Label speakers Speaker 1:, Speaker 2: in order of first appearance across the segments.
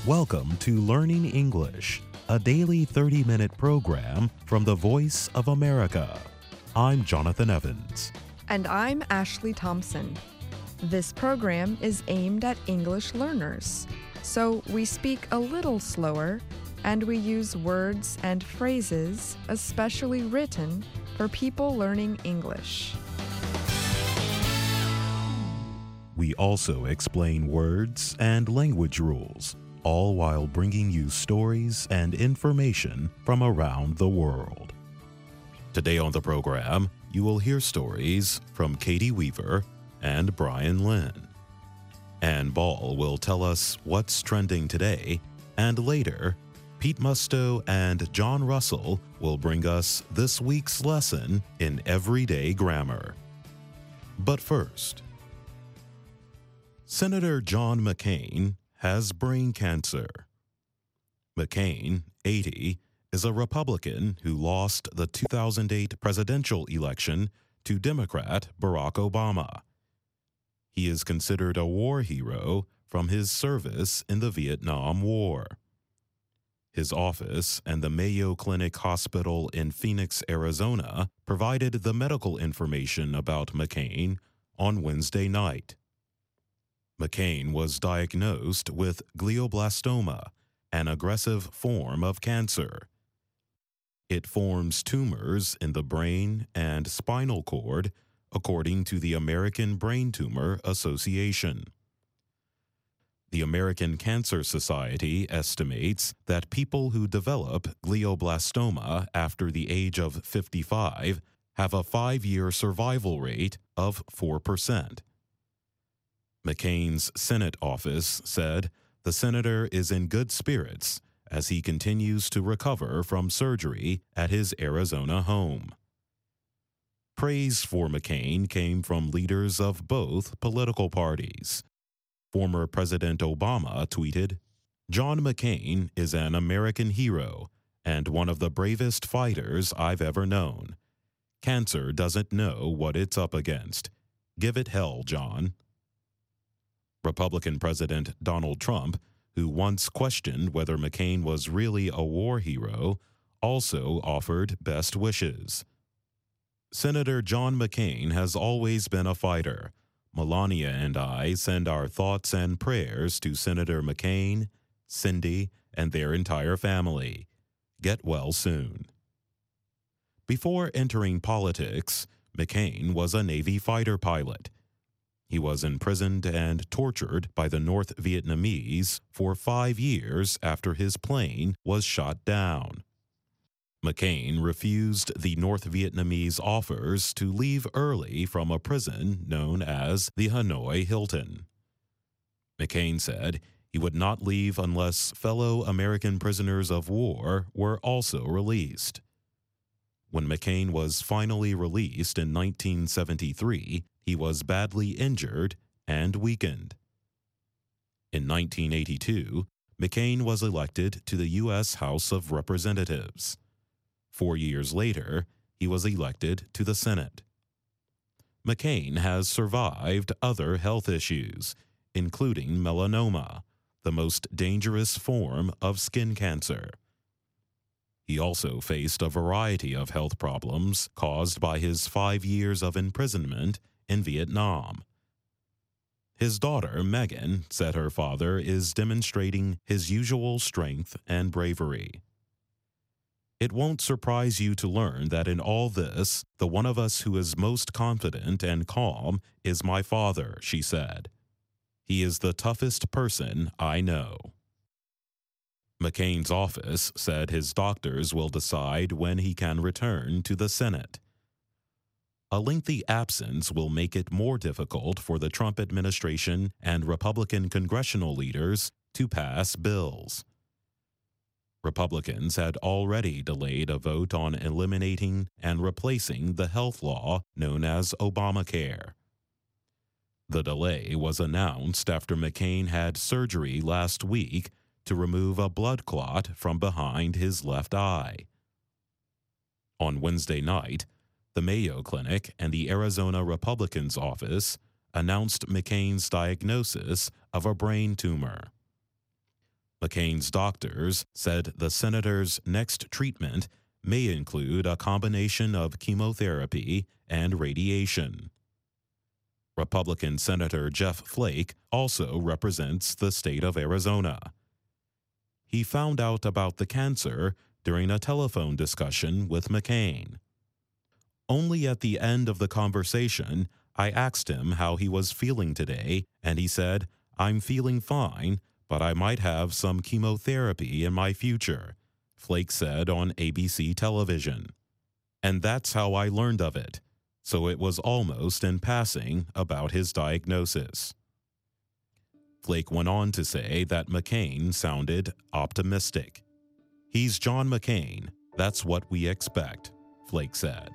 Speaker 1: Welcome to Learning English, a daily 30-minute program from the Voice of America. I'm Jonathan Evans.
Speaker 2: And I'm Ashley Thompson. This program is aimed at English learners, so we speak a little slower and we use words and phrases especially written for people learning English.
Speaker 1: We also explain words and language rules, all while bringing you stories and information from around the world. Today on the program, you will hear stories from Katie Weaver and Brian Lynn. Ann Ball will tell us what's trending today, and later, Pete Musto and John Russell will bring us this week's lesson in everyday grammar. But first, Senator John McCain has brain cancer. McCain, 80, is a Republican who lost the 2008 presidential election to Democrat Barack Obama. He is considered a war hero from his service in the Vietnam War. His office and the Mayo Clinic Hospital in Phoenix, Arizona, provided the medical information about McCain on Wednesday night. McCain was diagnosed with glioblastoma, an aggressive form of cancer. It forms tumors in the brain and spinal cord, according to the American Brain Tumor Association. The American Cancer Society estimates that people who develop glioblastoma after the age of 55 have a 5-year survival rate of 4%. McCain's Senate office said the senator is in good spirits as he continues to recover from surgery at his Arizona home. Praise for McCain came from leaders of both political parties. Former President Obama tweeted, "John McCain is an American hero and one of the bravest fighters I've ever known. Cancer doesn't know what it's up against. Give it hell, John." Republican President Donald Trump, who once questioned whether McCain was really a war hero, also offered best wishes. Senator John McCain has always been a fighter. Melania and I send our thoughts and prayers to Senator McCain, Cindy, and their entire family. Get well soon. Before entering politics, McCain was a Navy fighter pilot. He was imprisoned and tortured by the North Vietnamese for 5 years after his plane was shot down. McCain refused the North Vietnamese offers to leave early from a prison known as the Hanoi Hilton. McCain said he would not leave unless fellow American prisoners of war were also released. When McCain was finally released in 1973, he was badly injured and weakened. In 1982, McCain was elected to the U.S. House of Representatives. 4 years later, he was elected to the Senate. McCain has survived other health issues, including melanoma, the most dangerous form of skin cancer. He also faced a variety of health problems caused by his 5 years of imprisonment in Vietnam. His daughter, Megan, said her father is demonstrating his usual strength and bravery. It won't surprise you to learn that in all this, the one of us who is most confident and calm is my father, she said. He is the toughest person I know. McCain's office said his doctors will decide when he can return to the Senate. A lengthy absence will make it more difficult for the Trump administration and Republican congressional leaders to pass bills. Republicans had already delayed a vote on eliminating and replacing the health law known as Obamacare. The delay was announced after McCain had surgery last week to remove a blood clot from behind his left eye. On Wednesday night, the Mayo Clinic and the Arizona Republican's office announced McCain's diagnosis of a brain tumor. McCain's doctors said the senator's next treatment may include a combination of chemotherapy and radiation. Republican Senator Jeff Flake also represents the state of Arizona. He found out about the cancer during a telephone discussion with McCain. Only at the end of the conversation, I asked him how he was feeling today, and he said, "I'm feeling fine, but I might have some chemotherapy in my future," Flake said on ABC television. And that's how I learned of it, so it was almost in passing about his diagnosis. Flake went on to say that McCain sounded optimistic. "He's John McCain. That's what we expect," Flake said.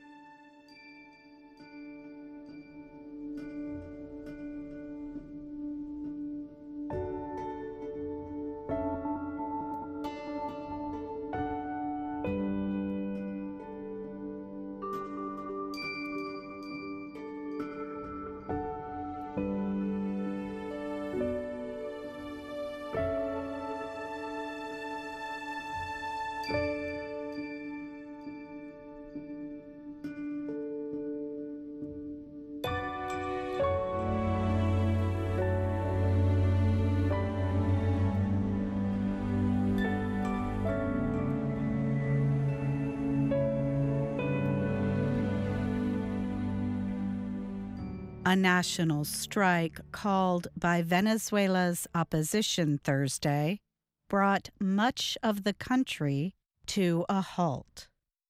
Speaker 3: A national strike called by Venezuela's opposition Thursday brought much of the country to a halt.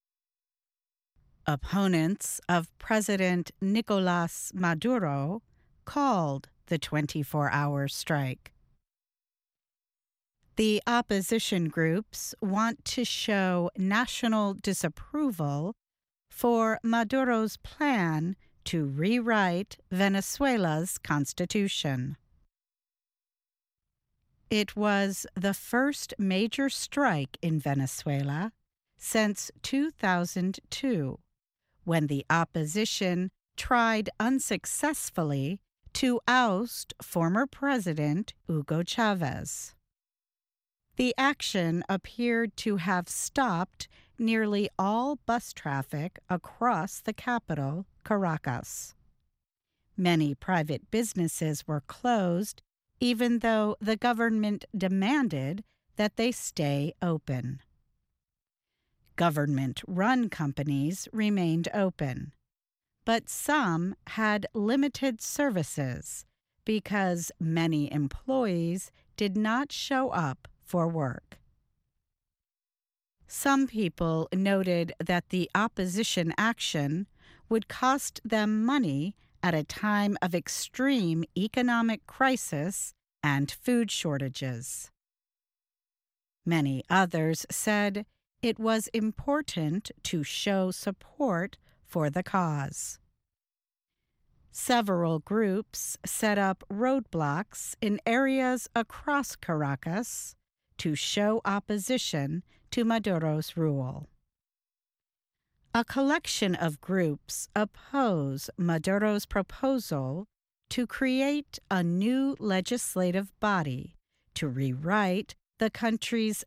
Speaker 3: Opponents of President Nicolás Maduro called the 24-hour strike. The opposition groups want to show national disapproval for Maduro's plan to rewrite Venezuela's constitution. It was the first major strike in Venezuela since 2002, when the opposition tried unsuccessfully to oust former President Hugo Chavez. The action appeared to have stopped nearly all bus traffic across the capital, Caracas. Many private businesses were closed, even though the government demanded that they stay open. Government-run companies remained open, but some had limited services because many employees did not show up for work. Some people noted that the opposition action would cost them money at a time of extreme economic crisis and food shortages. Many others said it was important to show support for the cause. Several groups set up roadblocks in areas across Caracas to show opposition to Maduro's rule. A collection of groups oppose Maduro's proposal to create a new legislative body to rewrite the country's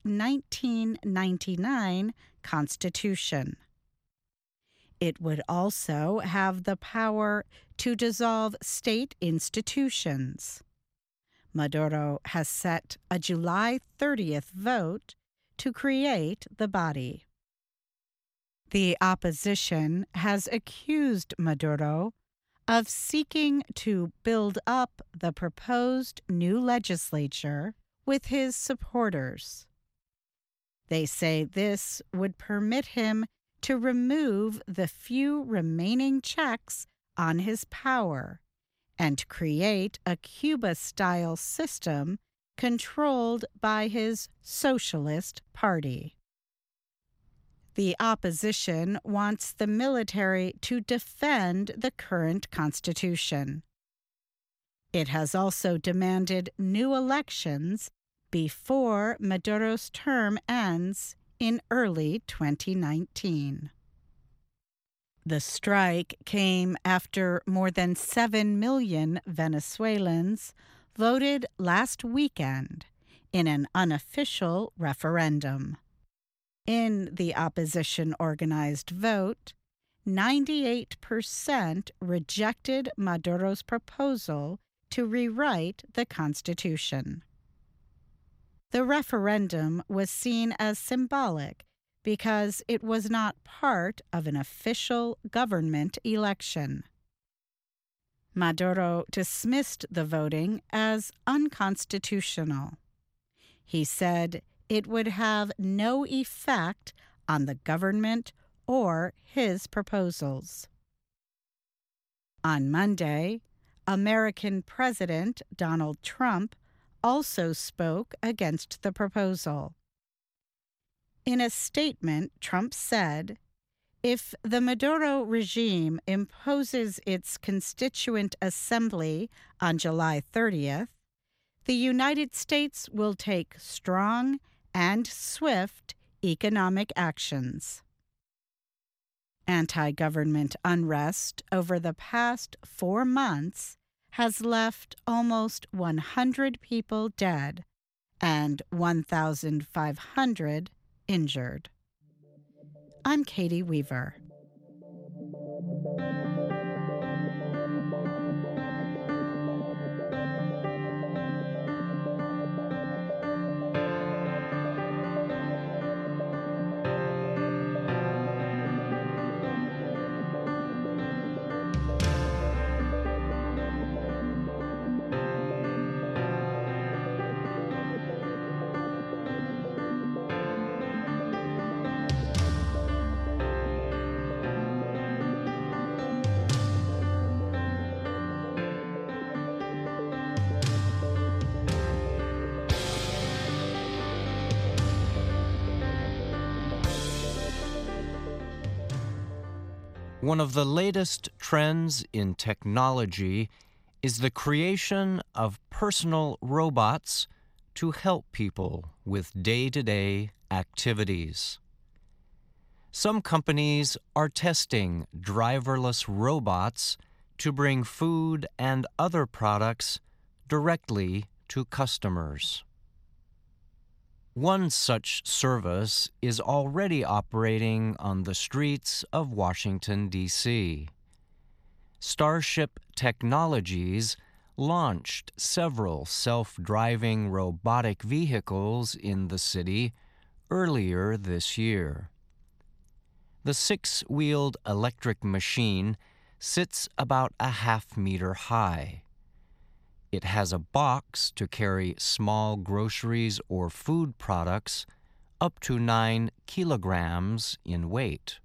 Speaker 3: 1999 constitution. It would also have the power to dissolve state institutions. Maduro has set a July 30th vote to create the body. The opposition has accused Maduro of seeking to build up the proposed new legislature with his supporters. They say this would permit him to remove the few remaining checks on his power and create a Cuba-style system controlled by his Socialist Party. The opposition wants the military to defend the current constitution. It has also demanded new elections before Maduro's term ends in early 2019. The strike came after more than 7 million Venezuelans voted last weekend in an unofficial referendum. In the opposition-organized vote, 98% rejected Maduro's proposal to rewrite the Constitution. The referendum was seen as symbolic because it was not part of an official government election. Maduro dismissed the voting as unconstitutional. He said it would have no effect on the government or his proposals. On Monday, American President Donald Trump also spoke against the proposal. In a statement, Trump said, "If the Maduro regime imposes its Constituent Assembly on July 30th, the United States will take strong and swift economic actions." Anti-government unrest over the past 4 months has left almost 100 people dead and 1,500 injured. I'm Katie Weaver.
Speaker 4: One of the latest trends in technology is the creation of personal robots to help people with day-to-day activities. Some companies are testing driverless robots to bring food and other products directly to customers. One such service is already operating on the streets of Washington, D.C. Starship Technologies launched several self-driving robotic vehicles in the city earlier this year. The 6-wheeled electric machine sits about a half-meter high. It has a box to carry small groceries or food products up to 9 kilograms in weight.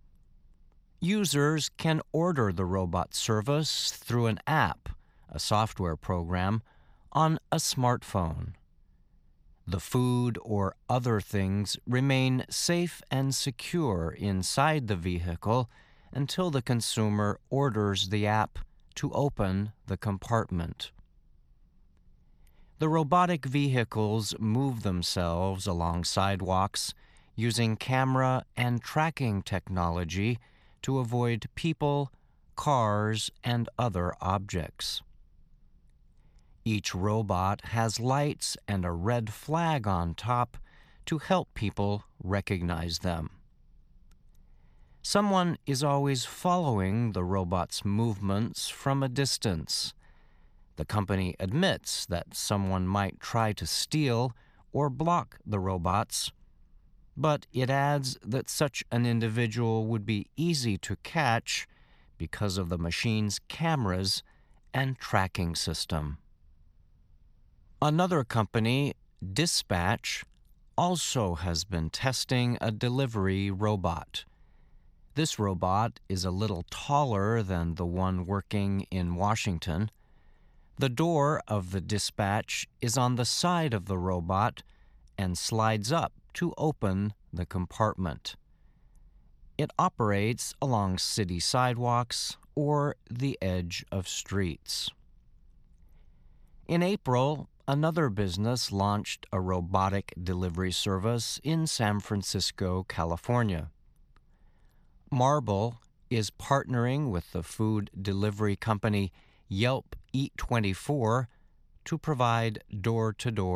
Speaker 4: Users can order the robot service through an app, a software program, on a smartphone. The food or other things remain safe and secure inside the vehicle until the consumer orders the app to open the compartment. The robotic vehicles move themselves along sidewalks using camera and tracking technology to avoid people, cars, and other objects. Each robot has lights and a red flag on top to help people recognize them. Someone is always following the robot's movements from a distance. The company admits that someone might try to steal or block the robots, but it adds that such an individual would be easy to catch because of the machine's cameras and tracking system. Another company, Dispatch, also has been testing a delivery robot. This robot is a little taller than the one working in Washington. The door of the Dispatch is on the side of the robot and slides up to open the compartment. It operates along city sidewalks or the edge of streets. In April, another business launched a robotic delivery service in San Francisco, California. Marble is partnering with the food delivery company Yelp Eat 24 to provide door-to-door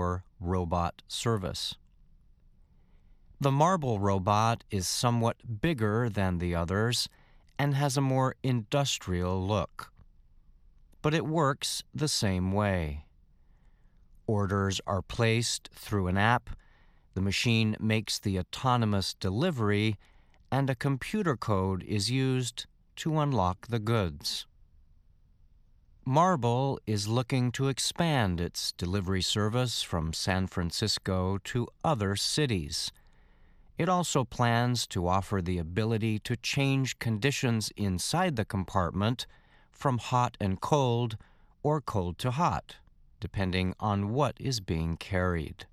Speaker 4: robot service. The marble robot is somewhat bigger than the others and has a more industrial look. But it works the same way. Orders are placed through an app, the machine makes the autonomous delivery, and a computer code is used to unlock the goods. Marble is looking to expand its delivery service from San Francisco to other cities. It also plans to offer the ability to change conditions inside the compartment from hot and cold or cold to hot, depending on what is being carried.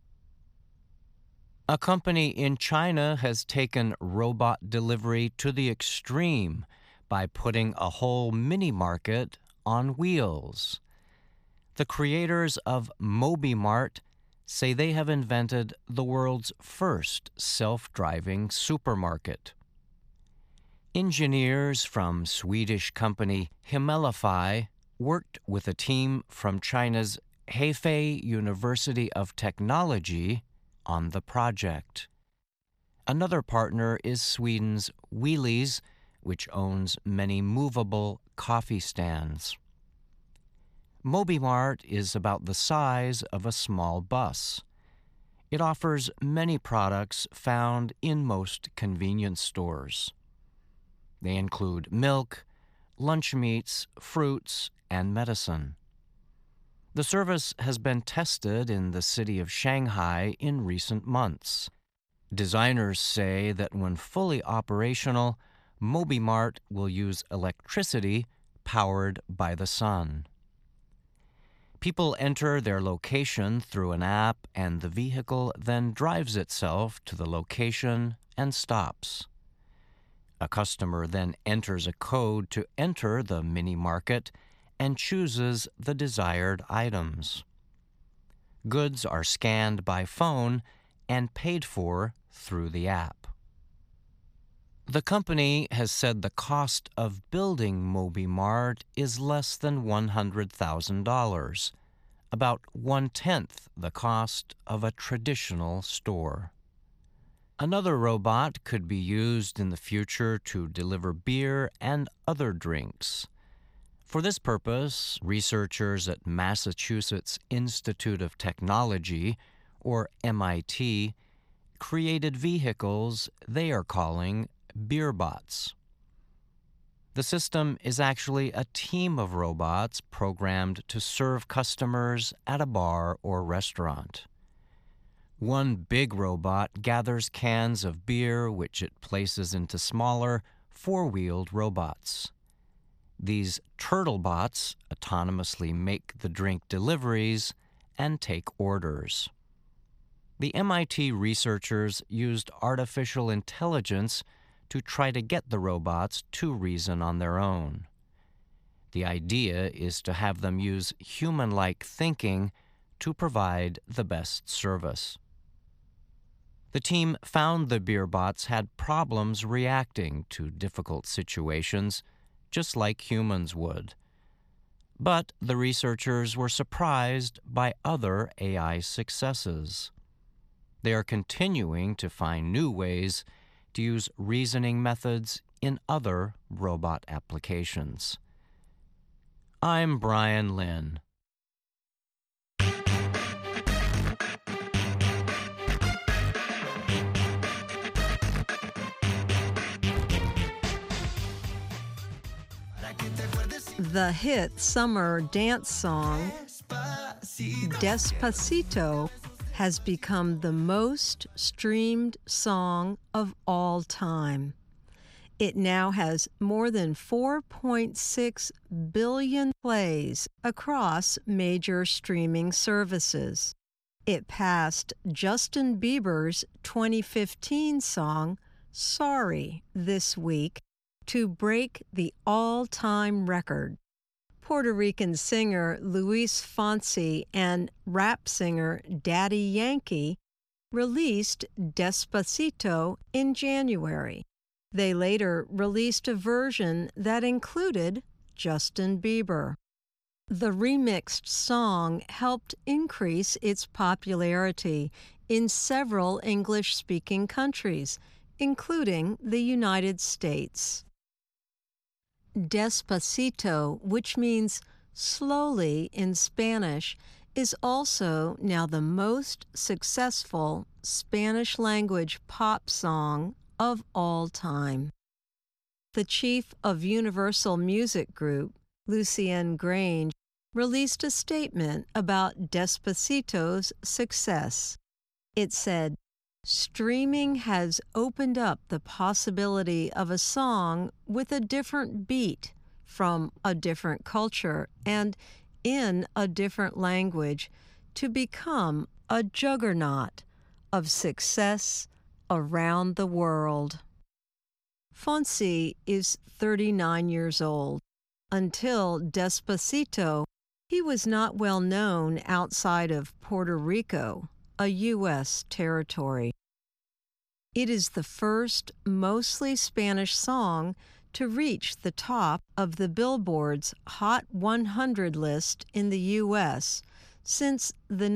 Speaker 4: A company in China has taken robot delivery to the extreme by putting a whole mini-market on wheels. The creators of MobiMart say they have invented the world's first self-driving supermarket. Engineers from Swedish company Himelify worked with a team from China's Hefei University of Technology on the project. Another partner is Sweden's Willys, which owns many movable coffee stands. MobiMart is about the size of a small bus. It offers many products found in most convenience stores. They include milk, lunch meats, fruits, and medicine. The service has been tested in the city of Shanghai in recent months. Designers say that when fully operational, MobiMart will use electricity powered by the sun. People enter their location through an app, and the vehicle then drives itself to the location and stops. A customer then enters a code to enter the mini-market and chooses the desired items. Goods are scanned by phone and paid for through the app. The company has said the cost of building MobiMart is less than $100,000, about 1/10 the cost of a traditional store. Another robot could be used in the future to deliver beer and other drinks. For this purpose, researchers at Massachusetts Institute of Technology, or MIT, created vehicles they are calling BeerBots. The system is actually a team of robots programmed to serve customers at a bar or restaurant. One big robot gathers cans of beer, which it places into smaller, four-wheeled robots. These TurtleBots autonomously make the drink deliveries and take orders. The MIT researchers used artificial intelligence to try to get the robots to reason on their own. The idea is to have them use human-like thinking to provide the best service. The team found the BeerBots had problems reacting to difficult situations, just like humans would. But the researchers were surprised by other AI successes. They are continuing to find new ways to use reasoning methods in other robot applications. I'm Brian Lynn.
Speaker 5: The hit summer dance song Despacito has become the most streamed song of all time. It now has more than 4.6 billion plays across major streaming services. It passed Justin Bieber's 2015 song, Sorry, this week to break the all-time record. Puerto Rican singer Luis Fonsi and rap singer Daddy Yankee released Despacito in January. They later released a version that included Justin Bieber. The remixed song helped increase its popularity in several English-speaking countries, including the United States. Despacito, which means slowly in Spanish, is also now the most successful Spanish-language pop song of all time. The chief of Universal Music Group, Lucienne Grange, released a statement about Despacito's success. It said, "Streaming has opened up the possibility of a song with a different beat from a different culture and in a different language to become a juggernaut of success around the world." Fonsi is 39 years old. Until Despacito, he was not well known outside of Puerto Rico, a U.S. territory. It is the first mostly Spanish song to reach the top of the Billboard's Hot 100 list in the U.S. since the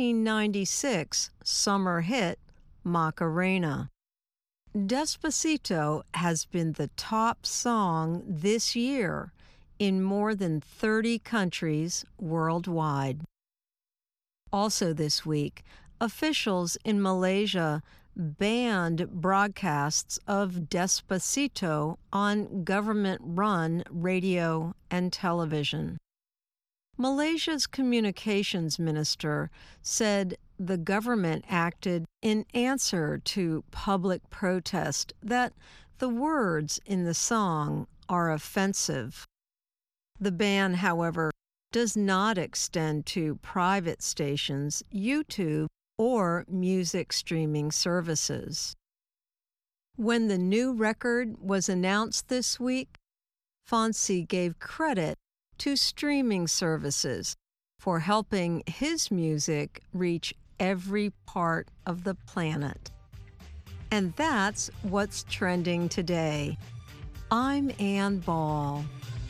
Speaker 5: 1996 summer hit Macarena. Despacito has been the top song this year in more than 30 countries worldwide. Also this week, officials in Malaysia banned broadcasts of Despacito on government-run radio and television. Malaysia's communications minister said the government acted in answer to public protest that the words in the song are offensive. The ban, however, does not extend to private stations, YouTube, or music streaming services. When the new record was announced this week, Fonsi gave credit to streaming services for helping his music reach every part of the planet. And that's what's trending today. I'm Ann Ball.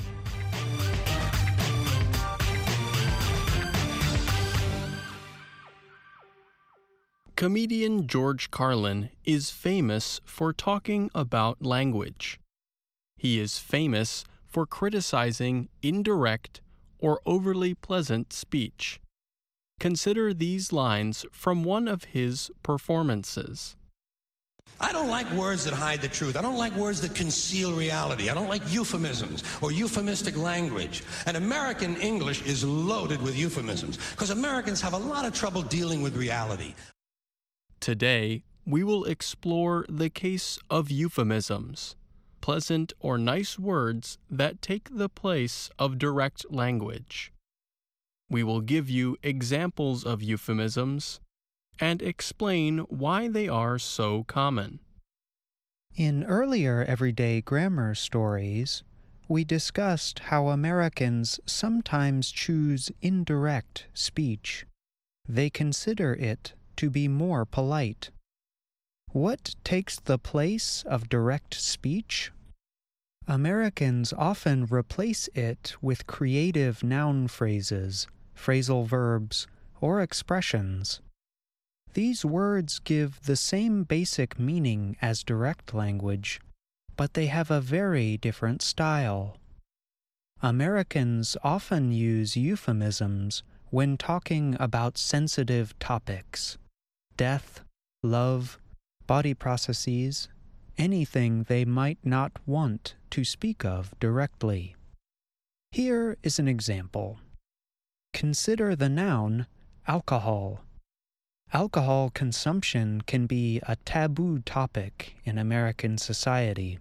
Speaker 6: Comedian George Carlin is famous for talking about language. He is famous for criticizing indirect or overly pleasant speech. Consider these lines from one of his performances.
Speaker 7: I don't like words that hide the truth. I don't like words that conceal reality. I don't like euphemisms or euphemistic language. And American English is loaded with euphemisms because Americans have a lot of trouble dealing with reality.
Speaker 6: Today, we will explore the case of euphemisms, pleasant or nice words that take the place of direct language. We will give you examples of euphemisms and explain why they are so common.
Speaker 8: In earlier everyday grammar stories, we discussed how Americans sometimes choose indirect speech. They consider it to be more polite. What takes the place of direct speech? Americans often replace it with creative noun phrases, phrasal verbs, or expressions. These words give the same basic meaning as direct language, but they have a very different style. Americans often use euphemisms when talking about sensitive topics: death, love, body processes, anything they might not want to speak of directly. Here is an example. Consider the noun alcohol. Alcohol consumption can be a taboo topic in American society.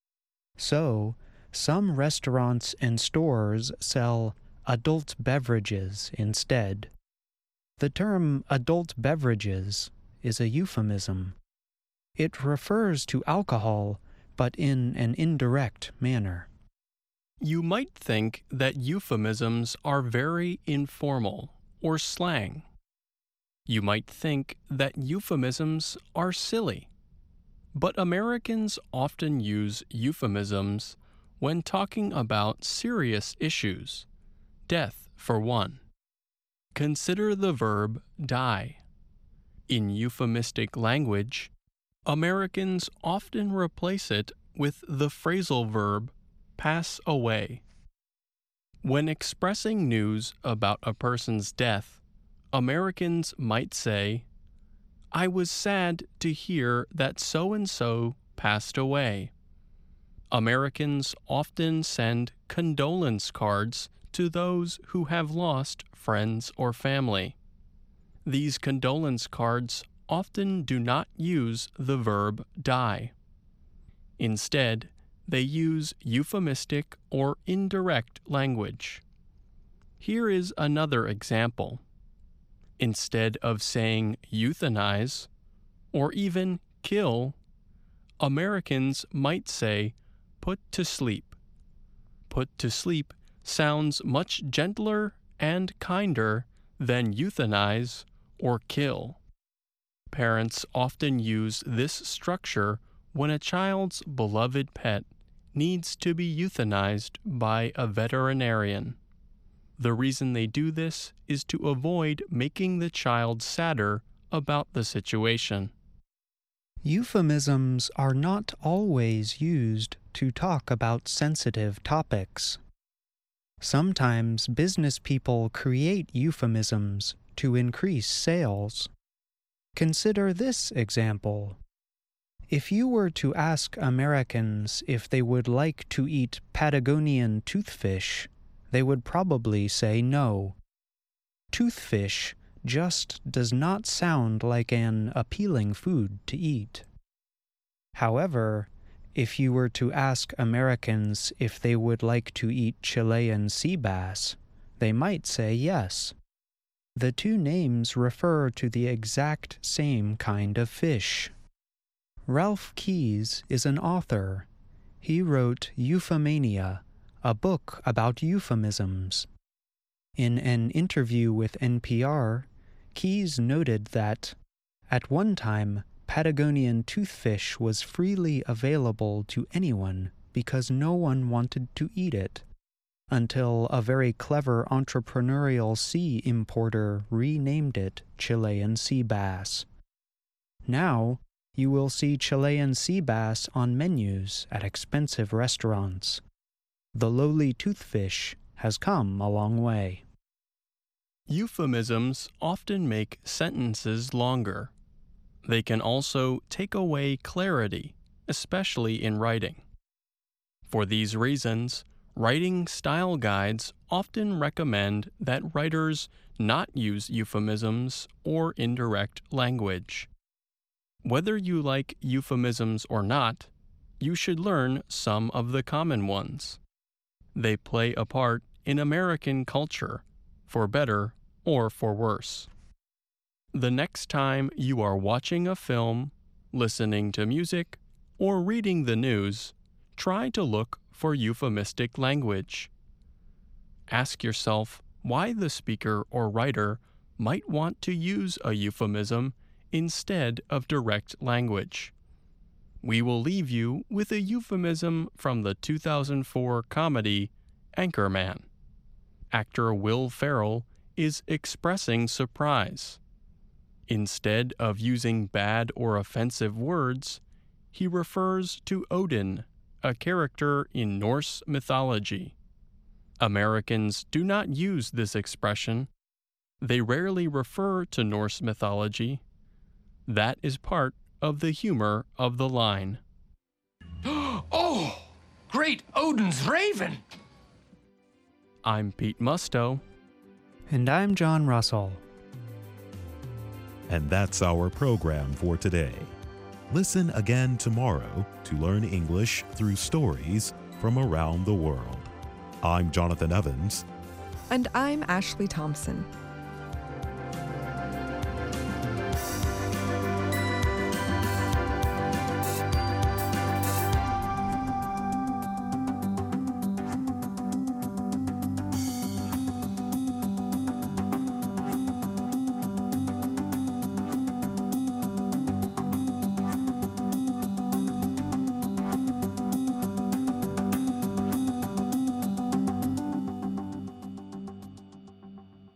Speaker 8: So, some restaurants and stores sell adult beverages instead. The term adult beverages is a euphemism. It refers to alcohol, but in an indirect manner.
Speaker 6: You might think that euphemisms are very informal or slang. You might think that euphemisms are silly. But Americans often use euphemisms when talking about serious issues: death, for one. Consider the verb die. In euphemistic language, Americans often replace it with the phrasal verb pass away. When expressing news about a person's death, Americans might say, "I was sad to hear that so-and-so passed away." Americans often send condolence cards to those who have lost friends or family. These condolence cards often do not use the verb die. Instead, they use euphemistic or indirect language. Here is another example. Instead of saying euthanize or even kill, Americans might say put to sleep. Put to sleep sounds much gentler and kinder than euthanize or kill. Parents often use this structure when a child's beloved pet needs to be euthanized by a veterinarian. The reason they do this is to avoid making the child sadder about the situation.
Speaker 8: Euphemisms are not always used to talk about sensitive topics. Sometimes business people create euphemisms to increase sales. Consider this example. If you were to ask Americans if they would like to eat Patagonian toothfish, they would probably say no. Toothfish just does not sound like an appealing food to eat. However, if you were to ask Americans if they would like to eat Chilean sea bass, they might say yes. The two names refer to the exact same kind of fish. Ralph Keyes is an author. He wrote Euphemania, a book about euphemisms. In an interview with NPR, Keyes noted that, at one time, Patagonian toothfish was freely available to anyone because no one wanted to eat it, until a very clever entrepreneurial sea importer renamed it Chilean sea bass. Now, you will see Chilean sea bass on menus at expensive restaurants. The lowly toothfish has come a long way.
Speaker 6: Euphemisms often make sentences longer. They can also take away clarity, especially in writing. For these reasons, writing style guides often recommend that writers not use euphemisms or indirect language. Whether you like euphemisms or not, you should learn some of the common ones. They play a part in American culture, for better or for worse. The next time you are watching a film, listening to music, or reading the news, try to look for euphemistic language. Ask yourself why the speaker or writer might want to use a euphemism instead of direct language. We will leave you with a euphemism from the 2004 comedy Anchorman. Actor Will Ferrell is expressing surprise. Instead of using bad or offensive words, he refers to Odin, a character in Norse mythology. Americans do not use this expression. They rarely refer to Norse mythology. That is part of the humor of the line.
Speaker 9: Oh, great Odin's raven!
Speaker 6: I'm Pete Musto.
Speaker 8: And I'm John Russell.
Speaker 1: And that's our program for today. Listen again tomorrow to learn English through stories from around the world. I'm Jonathan Evans.
Speaker 2: And I'm Ashley Thompson.